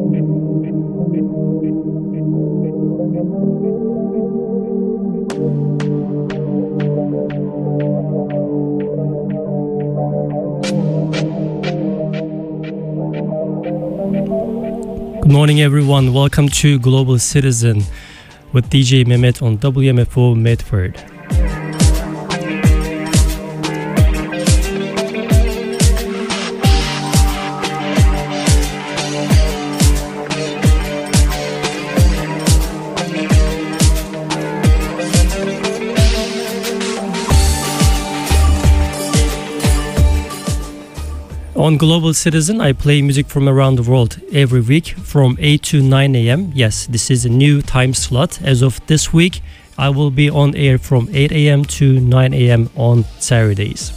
Good morning, everyone. Welcome to Global Citizen with DJ Mehmet on WMFO Medford. On Global Citizen, I play music from around the world every week from 8 to 9 a.m. Yes, this is a new time slot. As of this week, I will be on air from 8 a.m. to 9 a.m. on Saturdays.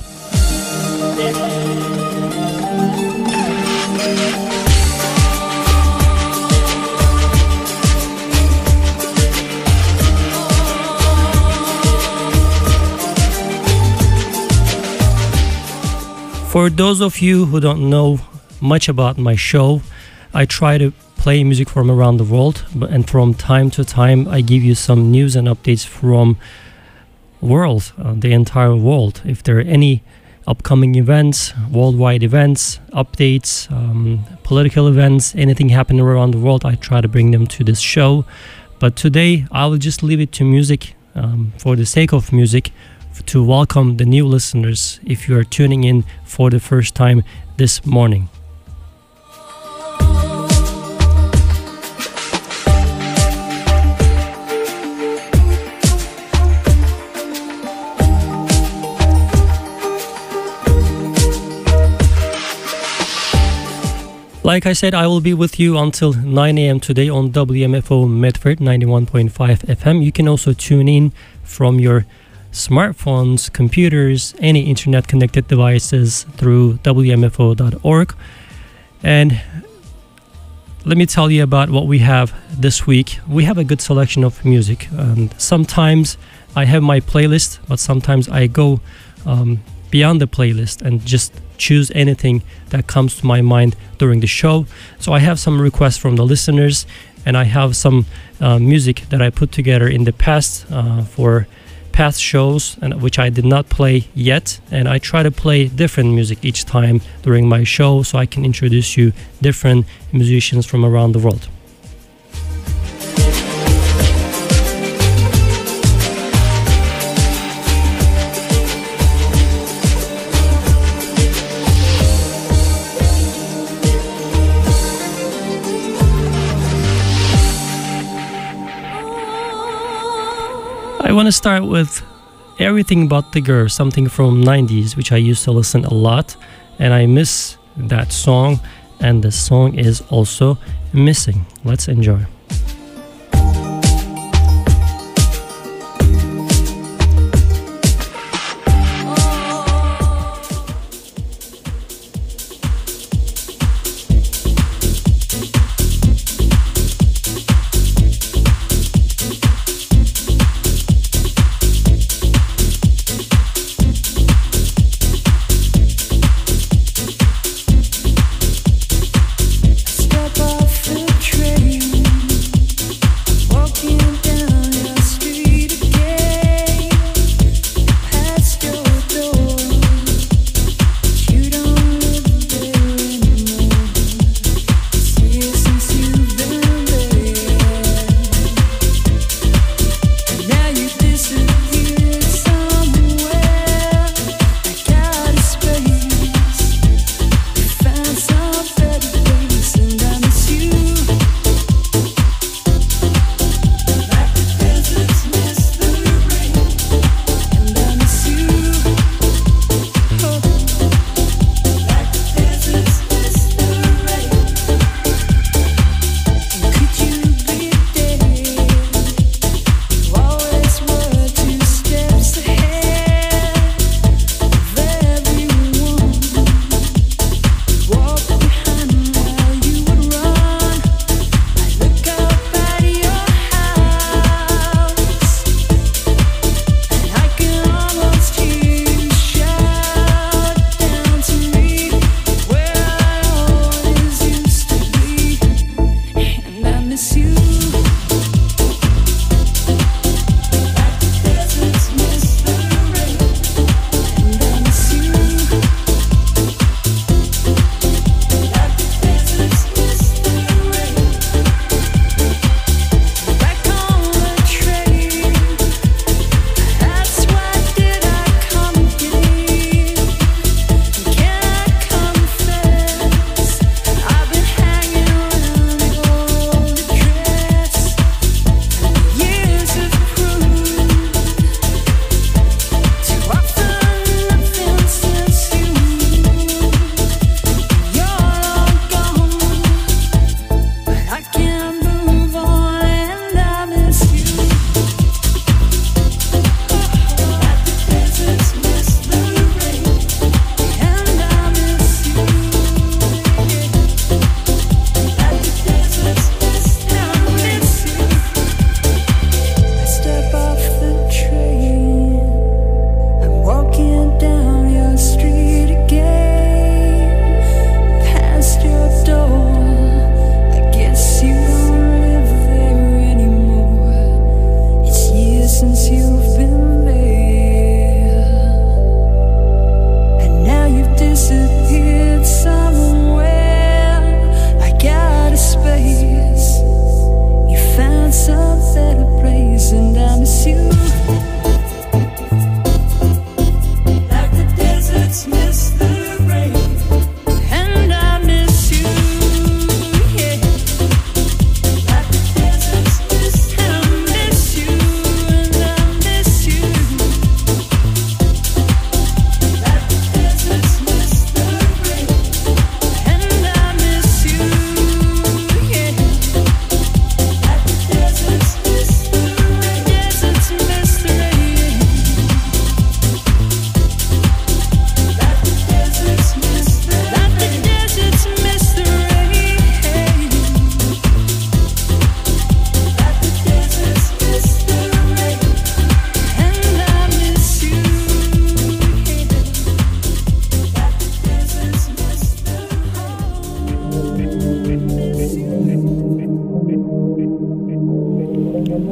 For those of you who don't know much about my show, I try to play music from around the world, and from time to time I give you some news and updates from the entire world. If there are any upcoming events, worldwide events, updates, political events, anything happening around the world, I try to bring them to this show. But today I will just leave it to music, for the sake of music, to welcome the new listeners if you are tuning in for the first time this morning. Like I said, I will be with you until 9 a.m. today on WMFO Medford 91.5 FM. You can also tune in from your smartphones, computers, any internet connected devices through WMFO.org. And let me tell you about what we have this week. We have a good selection of music. Sometimes I have my playlist, but sometimes I go beyond the playlist and just choose anything that comes to my mind during the show. So I have some requests from the listeners, and I have some music that I put together in the past for past shows, and which I did not play yet, and I try to play different music each time during my show so I can introduce you different musicians from around the world. I want to start with Everything But the Girl, something from 90s, which I used to listen a lot, and I miss that song, and the song is also Missing. Let's enjoy. Step off the train.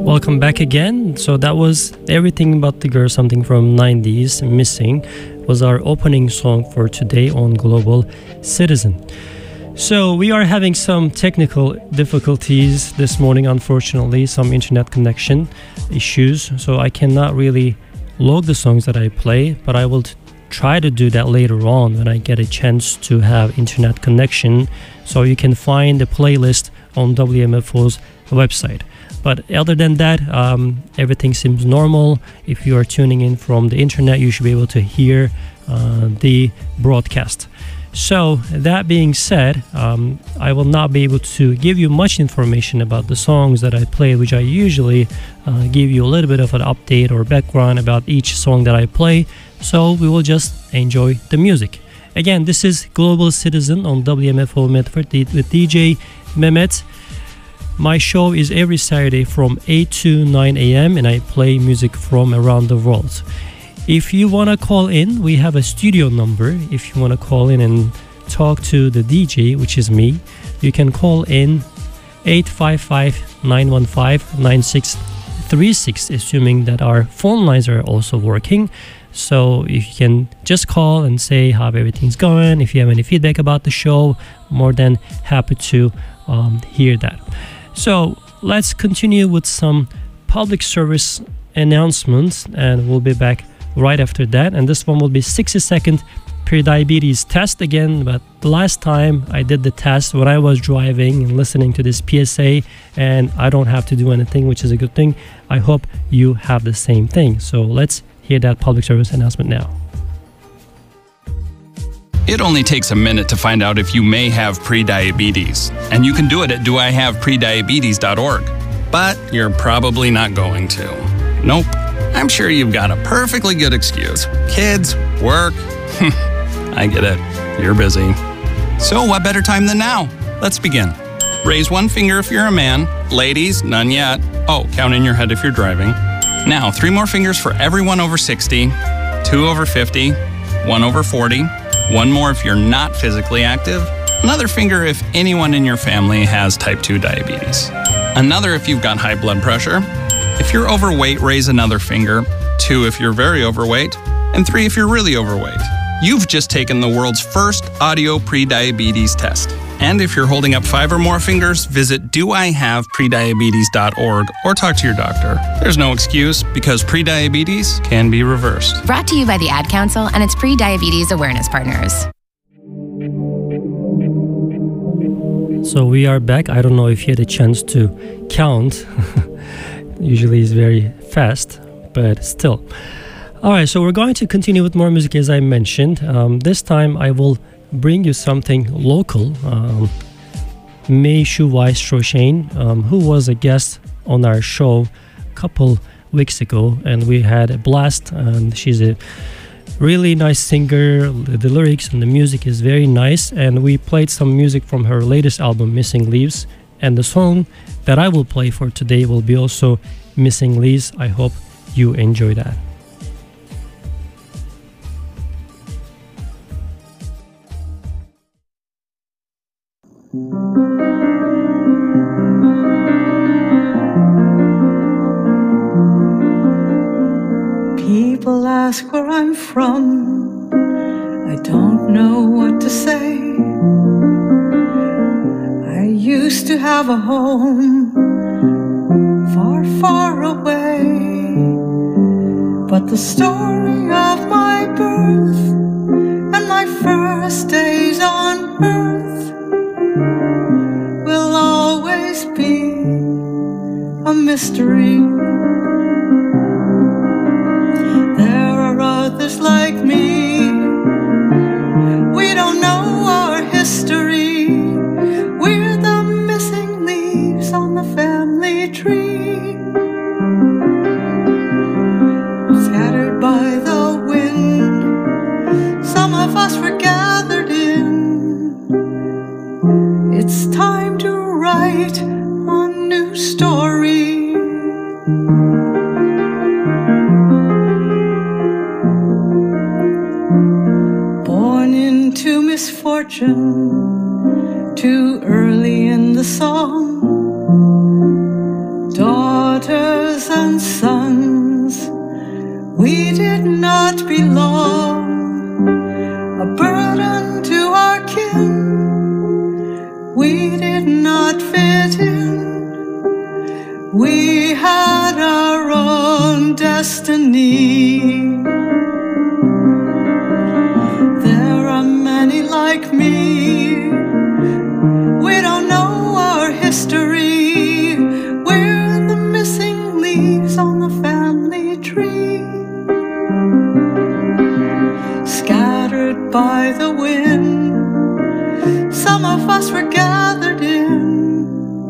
Welcome back again. So that was Everything But the Girl, something from 90s, Missing, was our opening song for today on Global Citizen. So we are having some technical difficulties this morning, unfortunately, some internet connection issues. So I cannot really log the songs that I play, but I will try to do that later on when I get a chance to have internet connection. So you can find the playlist on WMFO's website. But other than that, everything seems normal. If you are tuning in from the internet, you should be able to hear the broadcast. So that being said, I will not be able to give you much information about the songs that I play, which I usually give you a little bit of an update or background about each song that I play. So we will just enjoy the music. Again, this is Global Citizen on WMFO Medford with DJ Mehmet. My show is every Saturday from 8 to 9 a.m. and I play music from around the world. If you want to call in, we have a studio number. If you want to call in and talk to the DJ, which is me, you can call in 855-915-9636, assuming that our phone lines are also working. So you can just call and say how everything's going. If you have any feedback about the show, more than happy to hear that. So let's continue with some public service announcements, and we'll be back right after that. And this one will be 60-second pre-diabetes test again, but the last time I did the test when I was driving and listening to this PSA, and I don't have to do anything, which is a good thing. I hope you have the same thing. So let's hear that public service announcement now. It only takes a minute to find out if you may have pre-diabetes, and you can do it at doihaveprediabetes.org. But you're probably not going to. Nope. I'm sure you've got a perfectly good excuse. Kids, work. I get it. You're busy. So what better time than now? Let's begin. Raise one finger if you're a man. Ladies, none yet. Oh, count in your head if you're driving. Now, 3 more fingers for everyone over 60, 2 over 50, 1 over 40, 1 more if you're not physically active, another finger if anyone in your family has type 2 diabetes, another if you've got high blood pressure. If you're overweight, raise another finger, 2 if you're very overweight, and 3 if you're really overweight. You've just taken the world's first audio pre-diabetes test. And if you're holding up 5 or more fingers, visit doihaveprediabetes.org or talk to your doctor. There's no excuse because pre-diabetes can be reversed. Brought to you by the Ad Council and its pre-diabetes awareness partners. So we are back. I don't know if you had a chance to count. Usually it's very fast, but still. All right, so we're going to continue with more music as I mentioned. This time I will bring you something local. Mei Shu-wai Stroshane, who was a guest on our show a couple weeks ago, and we had a blast. And she's a really nice singer. The lyrics and the music is very nice, and we played some music from her latest album, Missing Leaves, and the song that I will play for today will be also Missing Leaves. I hope you enjoy that. People ask where I'm from. I don't know what to say. I used to have a home far, far away. But the story of my birth and my first days on earth will always be a mystery. There are others like me. We don't know our history. We're the missing leaves on the family tree, scattered by the wind. Some of us were gathered in. It's time to write a new story. Born into misfortune, too early in the song. Daughter might belong, a burden to our kin. We did not fit in, we had our own destiny. There are many like me, we don't know our history, we're the missing leaves on the family tree. Scattered by the wind, some of us were gathered in.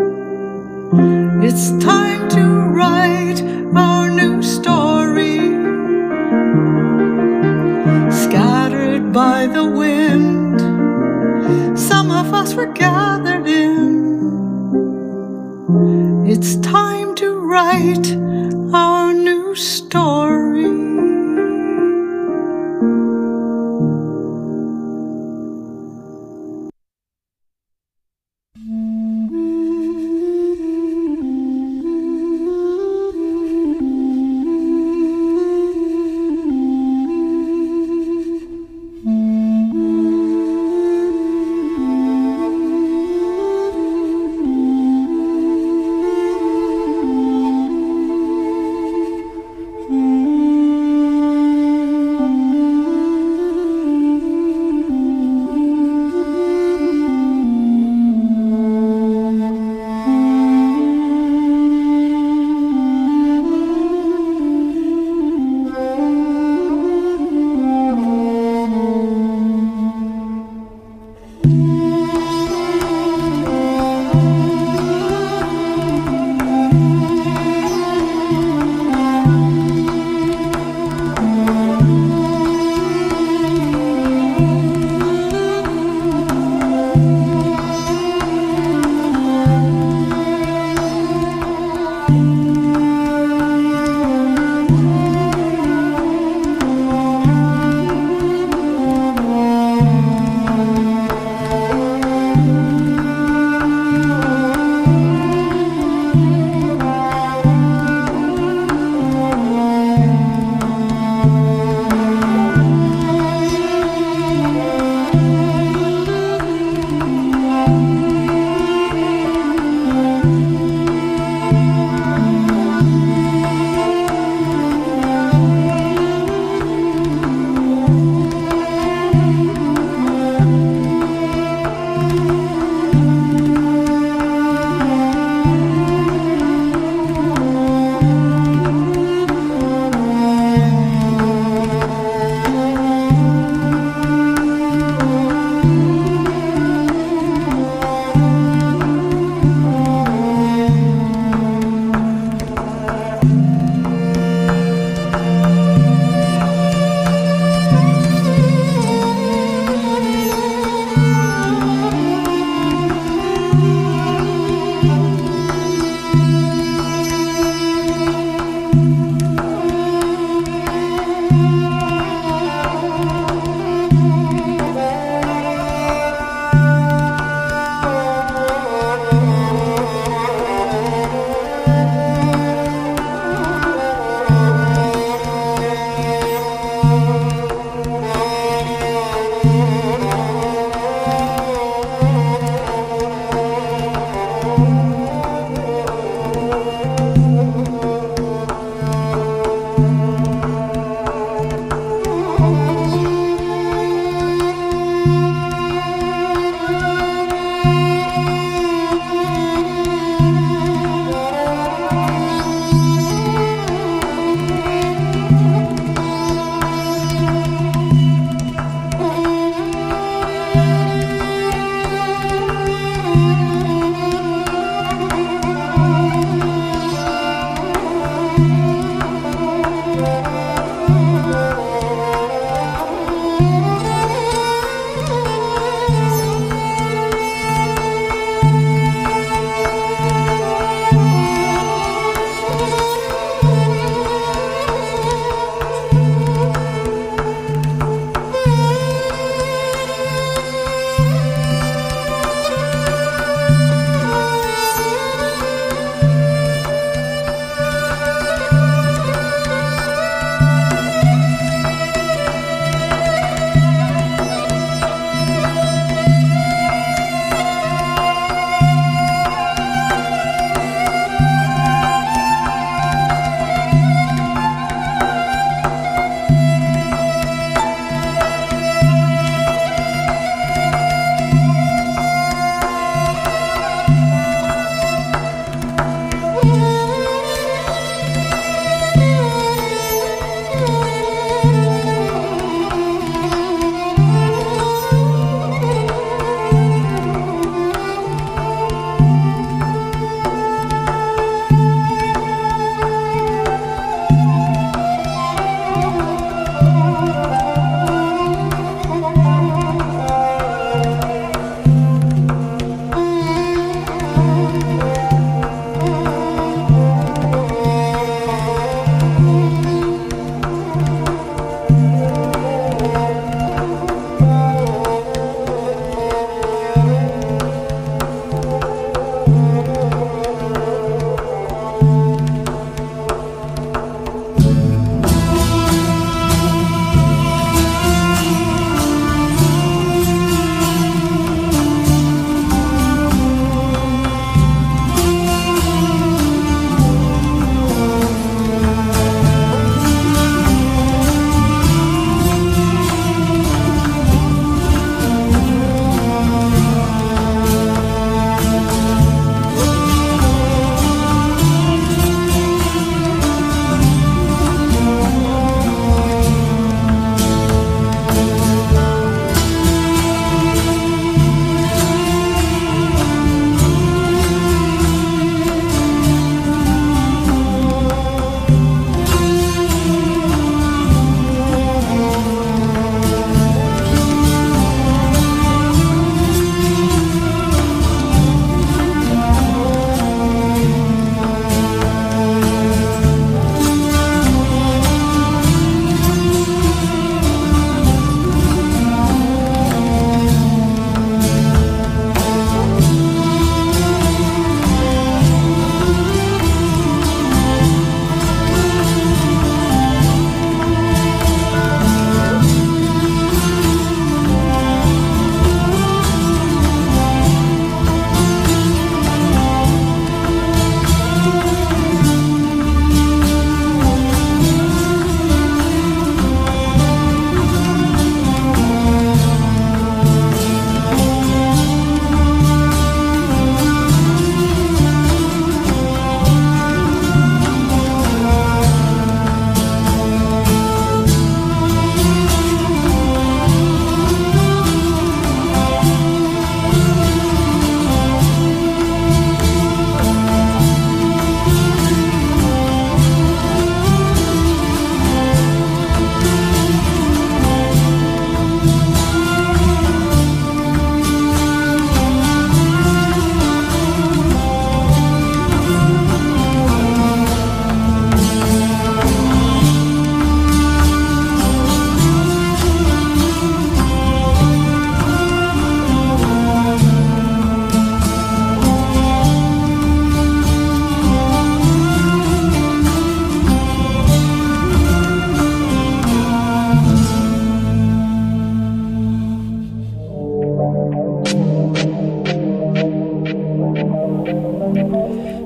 It's time to write our new story. Scattered by the wind, some of us were gathered in. It's time to write our new story.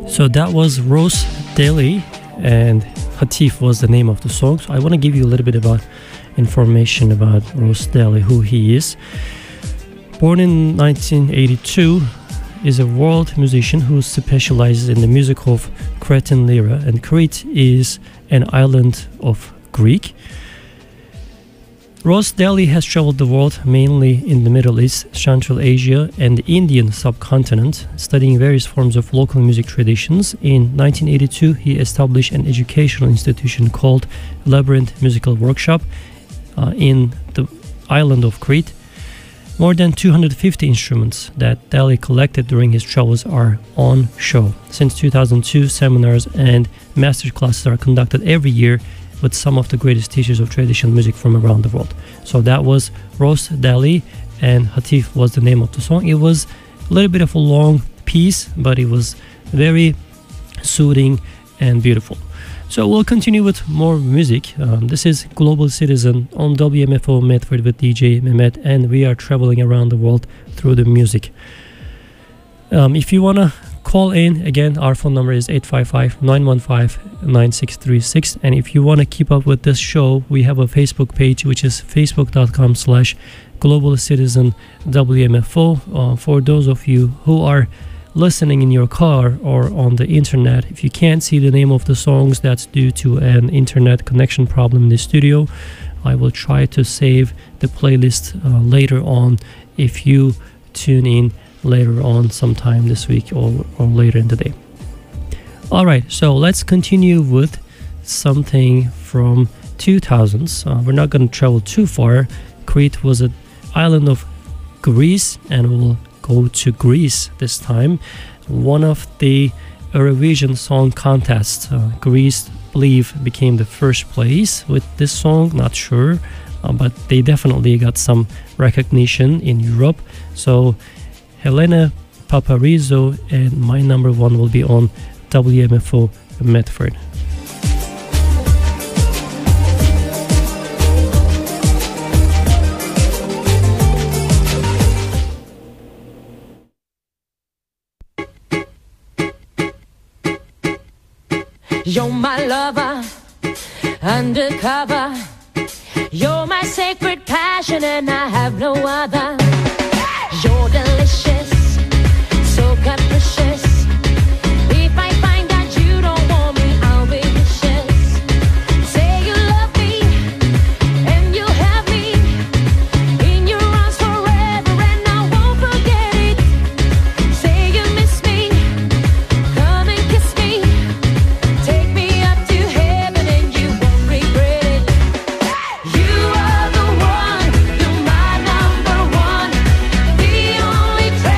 So that was Rose Daly, and Hatif was the name of the song. So I want to give you a little bit about information about Rose Daly, who he is. Born in 1982, is a world musician who specializes in the music of Cretan lyra, and Crete is an island of Greek. Rose Daly has traveled the world, mainly in the Middle East, Central Asia, and the Indian subcontinent, studying various forms of local music traditions. In 1982, he established an educational institution called Labyrinth Musical Workshop in the island of Crete. More than 250 instruments that Daly collected during his travels are on show. Since 2002, seminars and master classes are conducted every year with some of the greatest teachers of traditional music from around the world. So that was Rose Daly, and Hatif was the name of the song. It was a little bit of a long piece, but it was very soothing and beautiful. So we'll continue with more music. This is Global Citizen on WMFO Medford with DJ Mehmet, and we are traveling around the world through the music. If you want to call in, again, our phone number is 855-915-9636. And if you want to keep up with this show, we have a Facebook page, which is facebook.com/Global Citizen WMFO. For those of you who are listening in your car or on the internet, if you can't see the name of the songs, that's due to an internet connection problem in the studio. I will try to save the playlist later on if you tune in later on sometime this week or later in the day. Alright, so let's continue with something from 2000s. We're not going to travel too far. Crete was an island of Greece, and we'll go to Greece this time. One of the Eurovision Song Contests, Greece, I believe, became the first place with this song, not sure, but they definitely got some recognition in Europe. So Helena Paparizou and My Number One will be on WMFO Medford. You're my lover, undercover. You're my sacred passion, and I have no other. You're delicious, so capricious. If I find out you don't want me, I'll be vicious. Say you love me, and you'll have me in your arms forever, and I won't forget it. Say you miss me, come and kiss me. Take me up to heaven, and you won't regret it. You are the one, you're my number one. The only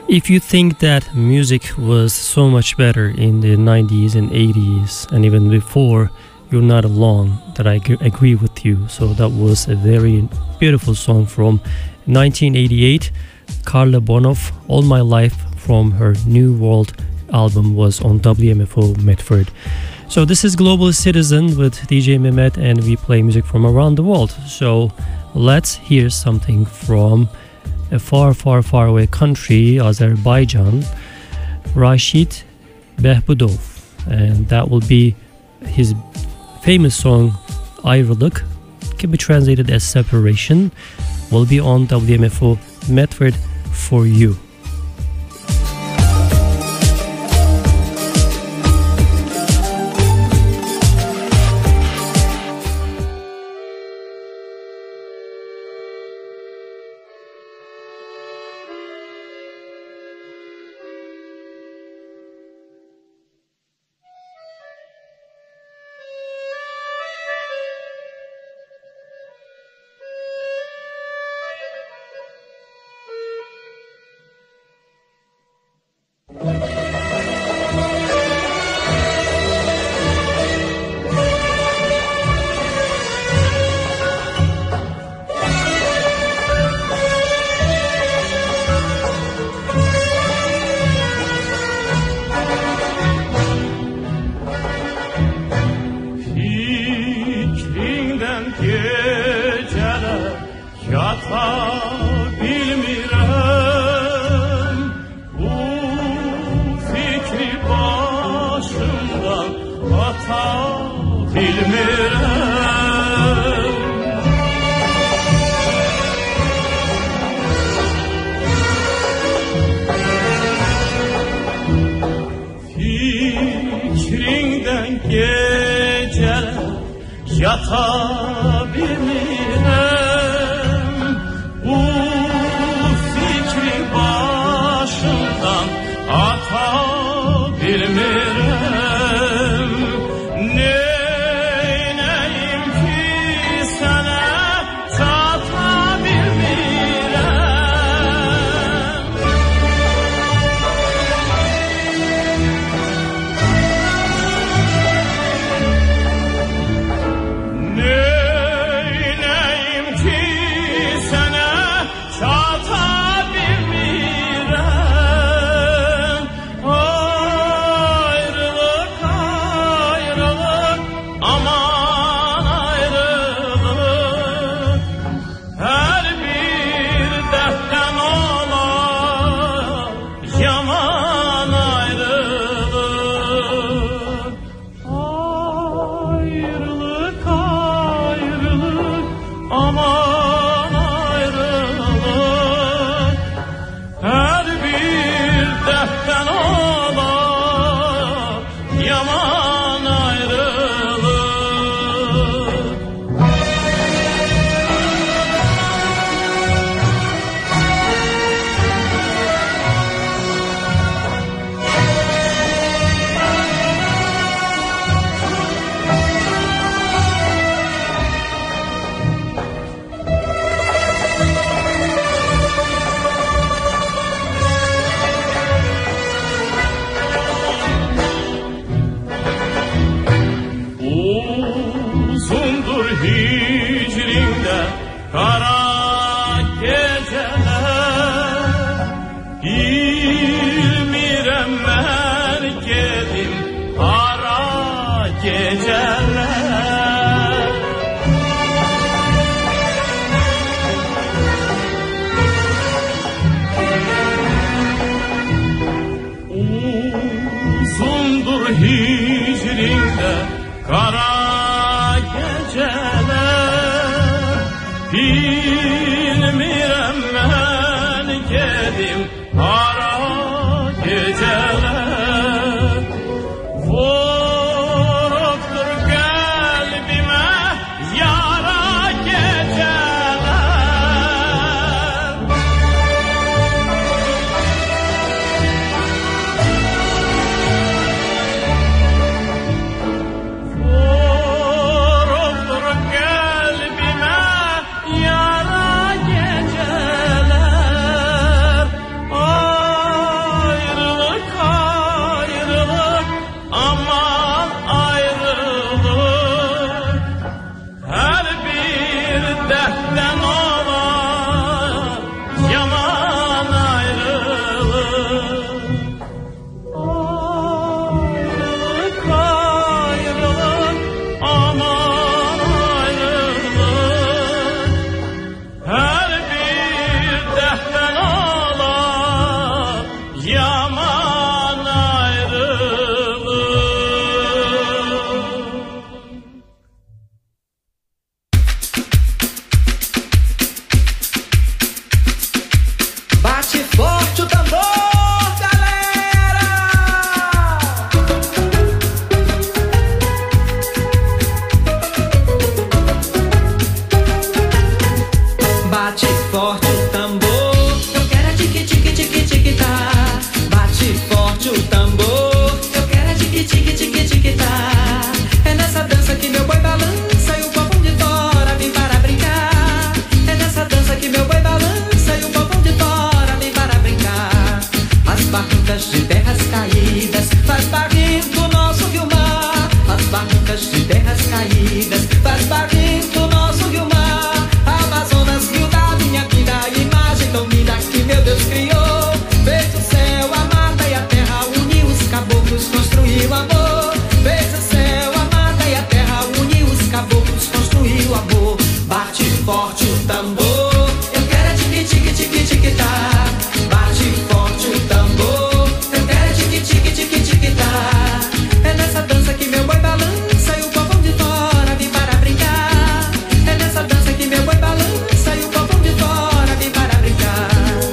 If you think that music was so much better in the 90s and 80s and even before, you're not alone, that I agree with you. So that was a very beautiful song from 1988. Carla Bonoff, All My Life, from her New World album, was on WMFO Medford. So this is Global Citizen with DJ Mehmet, and we play music from around the world. So let's hear something from a far, far, far away country, Azerbaijan, Rashid Behbudov, and that will be his famous song Ayrılık, can be translated as separation, will be on WMFO Medford for you. Yara forte o tambor, galera! Bate forte o tambor, eu quero é tique tique tique tique tá. Bate forte o tambor, eu quero é tique tique tique tique tá. É nessa dança que meu boi balança e o povão de fora vem para brincar. É nessa dança que meu boi balança e o povão de fora vem para brincar. As barrancas de terras caídas faz barrento o nosso rio-mar. As barrancas de terras caídas faz barrento o nosso rio-mar. Amazonas, rio da minha vida, imagem tão linda que meu Deus criou. Fez o céu, a mata e a terra, uniu os caboclos, construiu amor. Fez o céu, a mata e a terra, uniu os caboclos, construiu amor. Bate forte o tambor, eu quero é tique tique tique tique tá. Bate forte o tambor, eu quero é tique tique tique tique tá. É nessa dança que meu boi balança e o povão de fora vem para brincar. É nessa dança que meu boi balança e o povão de fora vem para brincar.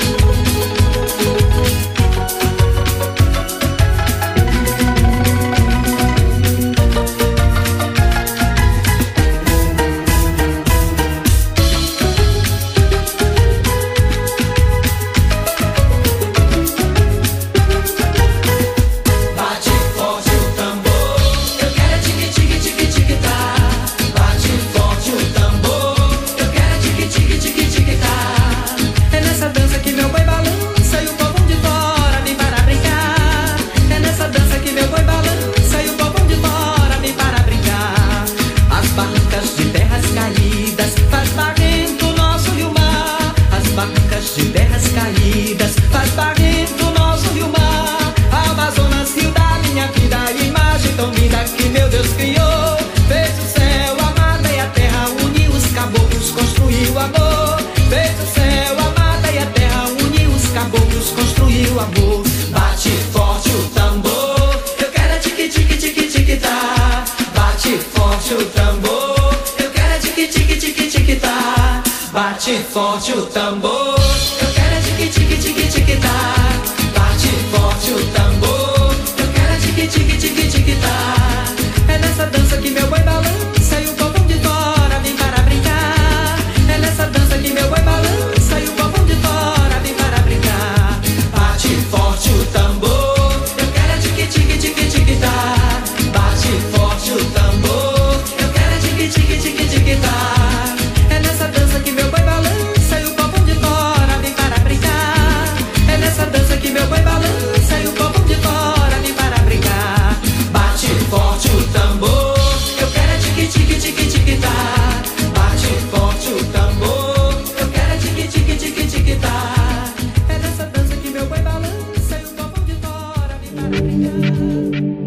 Bate forte o tambor, eu quero é tique tique tique tique tá. Bate forte o tambor, eu quero é tique tique tique tique tá. É nessa dança que meu boi balança e o povão de fora vem para brincar. É nessa dança que meu boi balança e o povão de fora vem para brincar. As barrancas de terras caídas faz barrento o nosso rio-mar. As barrancas de terras caídas faz barrento o nosso rio-mar. Amazonas, rio da minha vida, imagem tão linda que meu Deus criou. Fez o céu, a mata e a terra, uniu os caboclos, construiu amor. Fez o céu, a mata e a terra, uniu os caboclos, construiu amor. Bate forte o tambor, eu quero é tique tique tique tique tá. Bate forte o tambor, eu quero é tique tique tique tique tá. Bate forte o tambor, eu quero é tique tique tique tique tá. Bate forte o tambor, eu quero é tique tique tique tique tá. É nessa dança que meu boi balança e o povão de fora vem para brincar. É nessa dança que meu boi balança e o povão de fora vem para brincar. Bate forte o tambor, eu quero é tique tique tique tique tá. Bate forte o tambor, eu quero é tique tique tique tique tá. É nessa dança que meu boi balança e o povão de fora vem para brincar. É nessa dança que meu boi balança e o povão de fora vem para brincar. Bate forte o tambor, eu quero é tique tique tique tique tá. Bate forte o tambor, eu quero é tique tique tique tique tá. É nessa dança que meu boi balança e o povão de fora vem para brincar.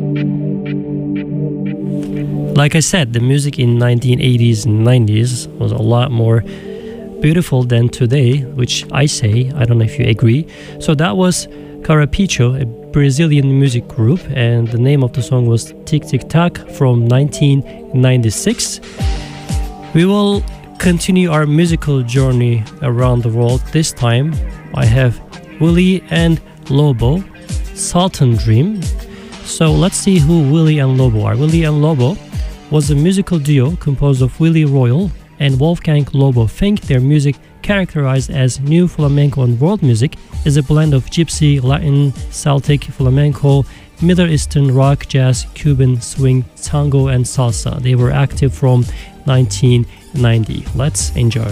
Like I said, the music in 1980s and 90s was a lot more beautiful than today, which I say. I don't know if you agree. So that was Carrapicho, a Brazilian music group, and the name of the song was Tic Tic Tac from 1996. We will continue our musical journey around the world. This time I have Willie and Lobo, Sultan Dream. So let's see who Willie and Lobo are. Willie and Lobo was a musical duo composed of Willie Royal and Wolfgang Lobo Fink. Their music, characterized as new flamenco and world music, is a blend of gypsy, Latin, Celtic, flamenco, Middle Eastern rock, jazz, Cuban swing, tango, and salsa. They were active from 1990. Let's enjoy.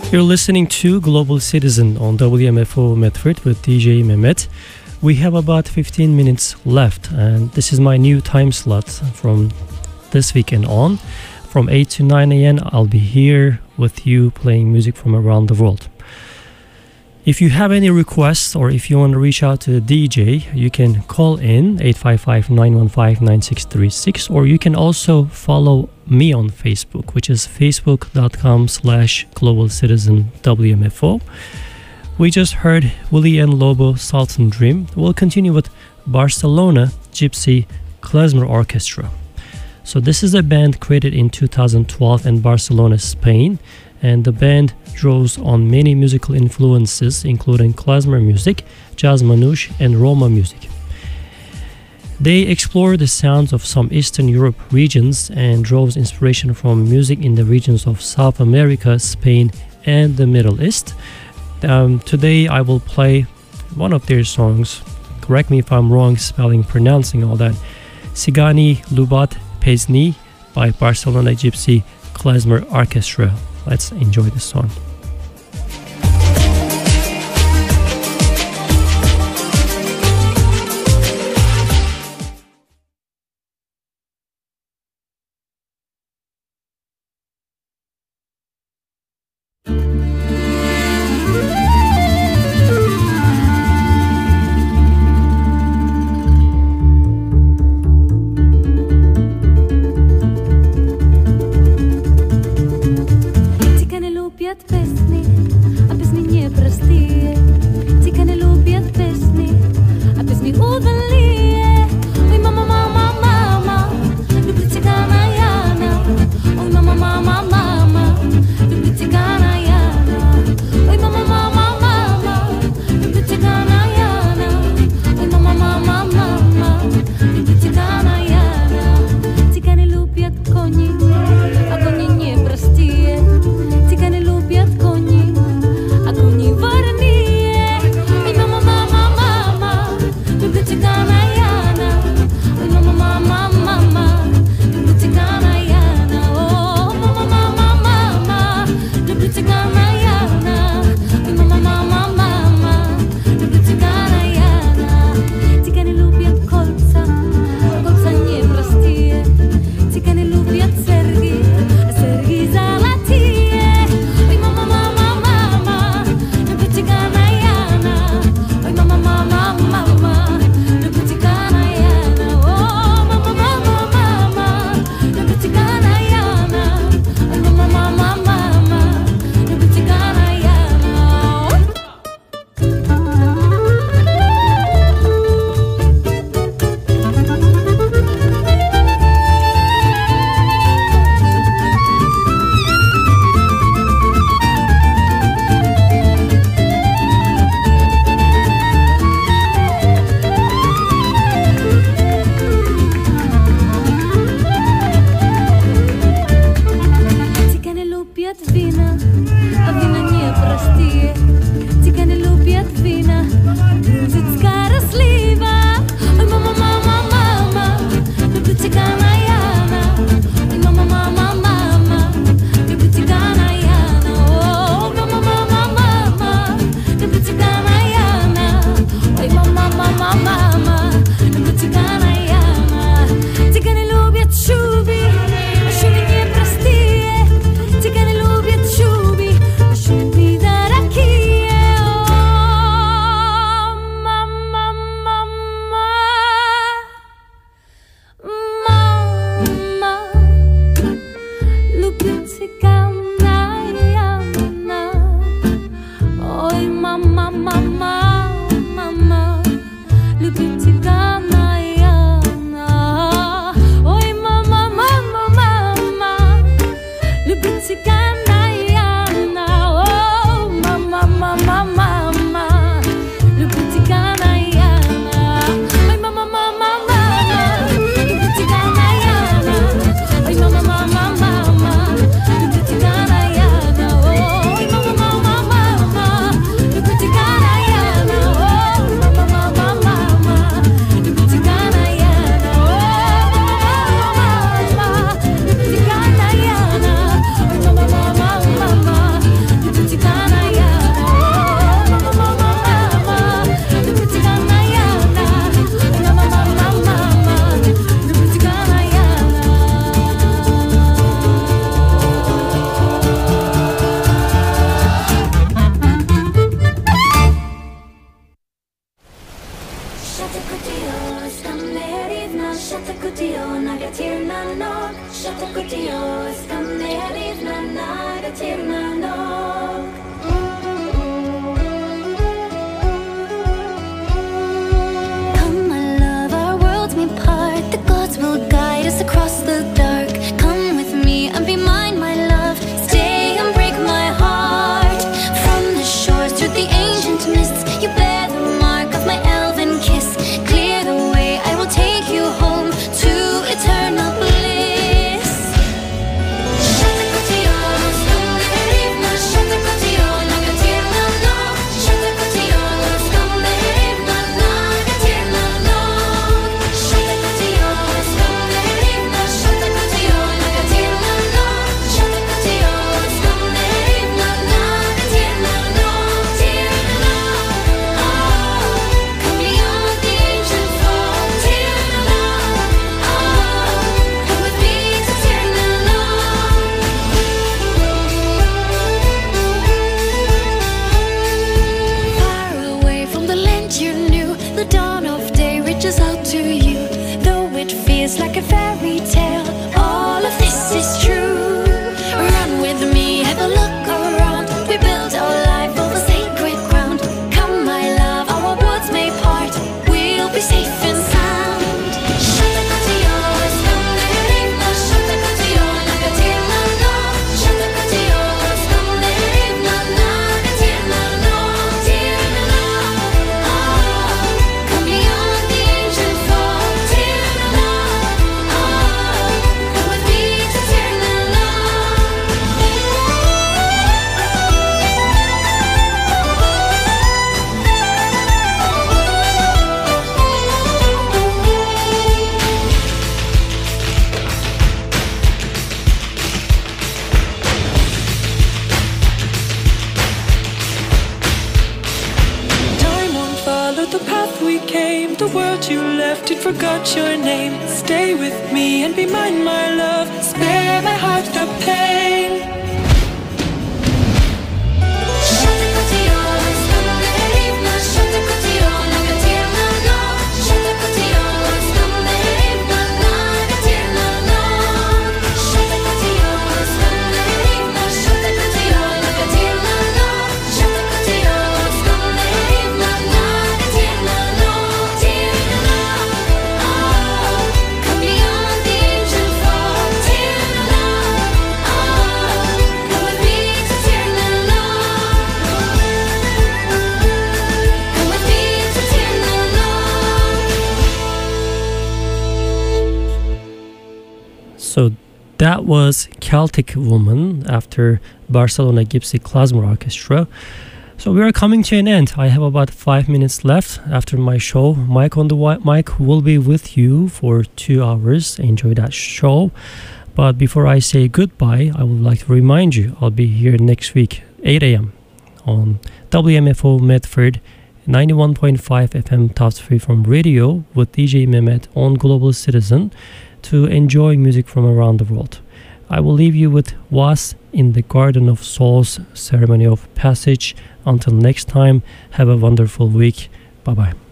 You're listening to Global Citizen on WMFO Medford with DJ Mehmet. We have about 15 minutes left, and this is my new time slot from this weekend on. From 8 to 9 a.m. I'll be here with you playing music from around the world. If you have any requests or if you want to reach out to the DJ, you can call in 855-915-9636, or you can also follow me on Facebook, which is facebook.com/globalcitizenwmfo. We just heard Willie and Lobo Sultan Dream. We'll continue with Barcelona Gypsy Klezmer Orchestra. So this is a band created in 2012 in Barcelona, Spain, and the band draws on many musical influences, including klezmer music, jazz manouche, and Roma music. They explore the sounds of some Eastern Europe regions and draws inspiration from music in the regions of South America, Spain, and the Middle East. Today I will play one of their songs. Correct me if I'm wrong spelling, pronouncing all that. Sigani Lubat Pesni by Barcelona Gypsy Klezmer Orchestra. Let's enjoy the song. Gonna Come, my love, our worlds may part. The gods will guide us across the dark. Come with me and be mine, my love. Stay and break my heart. From the shores through the ancient mists, you bear the mark of my elven kiss. Clear the way, I will take you home to eternal bliss. Like a fairy tale, all of this is true. Run with me, have a look around. We built our life over sacred ground. Come, my love, our worlds may part. We'll be safe and sound. The world you left, it forgot your name. Stay with me and be mine, my love. Spare my heart the pain. So that was Celtic Woman after Barcelona Gypsy Klezmer Orchestra. So we are coming to an end. I have about 5 minutes left after my show. Mike on the mic will be with you for 2 hours. Enjoy that show. But before I say goodbye, I would like to remind you I'll be here next week, 8 a.m. on WMFO Medford, 91.5 FM Tops Freeform Radio with DJ Mehmet on Global Citizen to enjoy music from around the world. I will leave you with Was in the Garden of Souls, Ceremony of Passage. Until next time, have a wonderful week. Bye-bye.